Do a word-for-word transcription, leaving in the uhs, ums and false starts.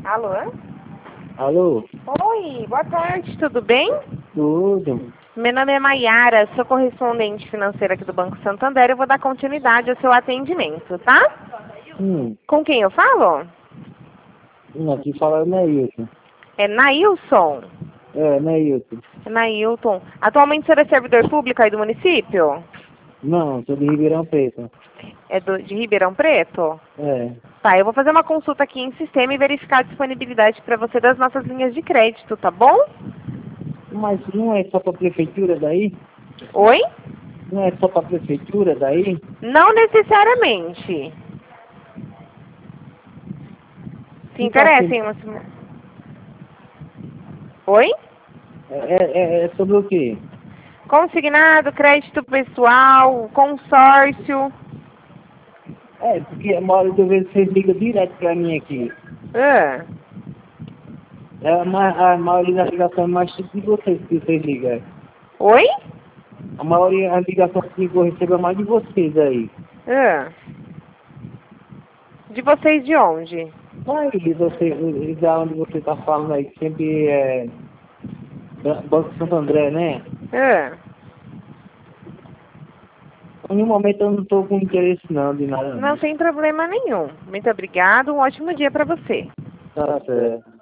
Alô? Alô? Oi, boa tarde, tudo bem? Tudo. Meu nome é Maiara, sou correspondente financeira aqui do Banco Santander. Eu vou dar continuidade ao seu atendimento, tá? Hum, Com quem eu falo? hum, aqui falando Neilton. É Nailson. É, Neilton. É Nailton. Atualmente você é servidor público aí do município? Não, sou de Ribeirão Preto. É do, de Ribeirão Preto? É. Tá, eu vou fazer uma consulta aqui em sistema e verificar a disponibilidade para você das nossas linhas de crédito, tá bom? Mas não é só pra prefeitura daí? Oi? Não é só pra prefeitura daí? Não necessariamente. Se Fica assim. interessem, mas... Oi? É, é, é sobre o quê? Consignado, crédito pessoal, consórcio. É, porque a maioria das vezes vocês ligam direto pra mim aqui. Ah, É, a, ma- a maioria das ligações é mais de vocês que vocês ligam. oi? A maioria das ligações que eu recebo é mais de vocês aí. Ah. De vocês de onde? Mas você, já onde você tá falando aí, que sempre é Ba- Banco Santo André, né? Ah. Em nenhum momento eu não estou com interesse não, de nada Não não. tem problema nenhum. Muito obrigado, um ótimo dia para você. Tá certo.